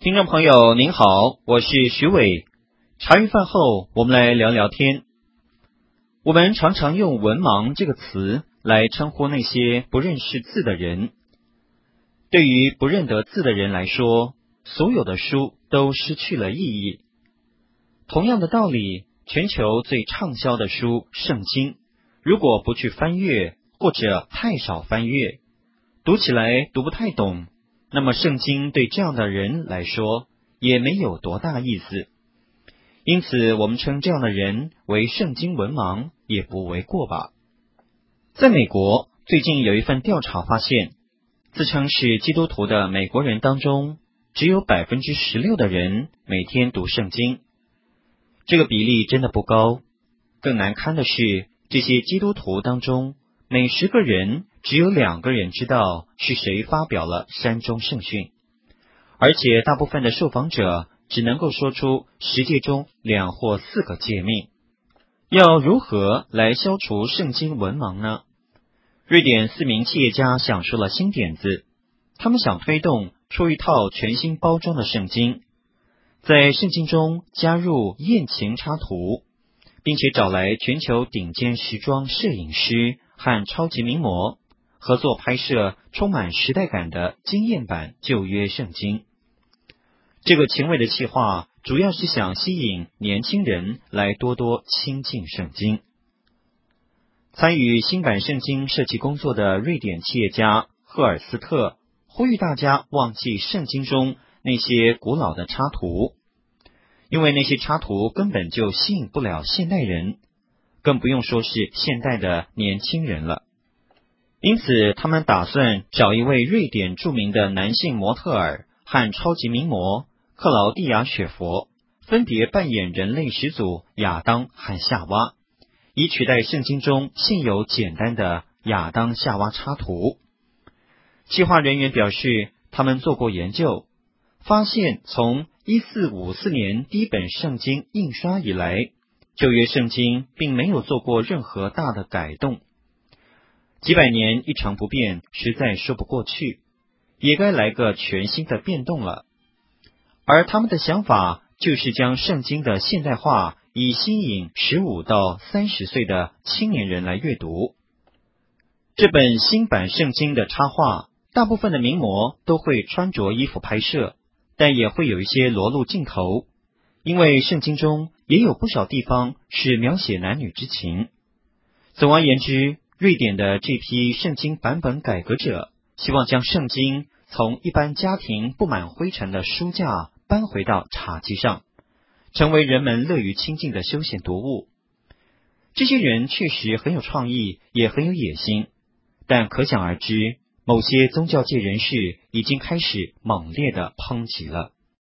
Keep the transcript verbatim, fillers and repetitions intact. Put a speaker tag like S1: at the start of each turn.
S1: 听众朋友您好，我是徐伟。茶余饭后我们来聊聊天。我们常常用文盲这个词来称呼那些不认识字的人。对于不认得字的人来说，所有的书都失去了意义。同样的道理，全球最畅销的书圣经，如果不去翻阅或者太少翻阅，读起来读不太懂，那么圣经对这样的人来说也没有多大意思。因此我们称这样的人为圣经文盲也不为过吧。在美国，最近有一份调查发现，自称是基督徒的美国人当中，只有 百分之十六 的人每天读圣经。这个比例真的不高。更难堪的是，这些基督徒当中，每十个人只有两个人知道是谁发表了山中圣训，而且大部分的受访者只能够说出十诫中两或四个诫命。要如何来消除圣经文盲呢？瑞典四名企业家想出了新点子，他们想推动出一套全新包装的圣经，在圣经中加入艳情插图，并且找来全球顶尖时装摄影师和超级名模合作拍摄充满时代感的惊艳版旧约圣经。这个前卫的企划主要是想吸引年轻人来多多亲近圣经。参与新版圣经设计工作的瑞典企业家赫尔斯特呼吁大家忘记圣经中那些古老的插图，因为那些插图根本就吸引不了现代人，更不用说是现代的年轻人了。因此他们打算找一位瑞典著名的男性模特儿和超级名模克劳蒂亚·雪佛，分别扮演人类始祖亚当和夏娃，以取代圣经中现有简单的亚当夏娃插图。企划人员表示，他们做过研究，发现从一四五四年第一本圣经印刷以来，旧约圣经并没有做过任何大的改动。几百年一成不变，实在说不过去，也该来个全新的变动了。而他们的想法就是将圣经的现代化，以吸引十五到三十岁的青年人来阅读。这本新版圣经的插画，大部分的名模都会穿着衣服拍摄，但也会有一些裸露镜头，因为圣经中也有不少地方是描写男女之情。总而言之，瑞典的这批圣经版本改革者希望将圣经从一般家庭布满灰尘的书架搬回到茶几上，成为人们乐于亲近的休闲读物。这些人确实很有创意，也很有野心，但可想而知，某些宗教界人士已经开始猛烈的抨击了。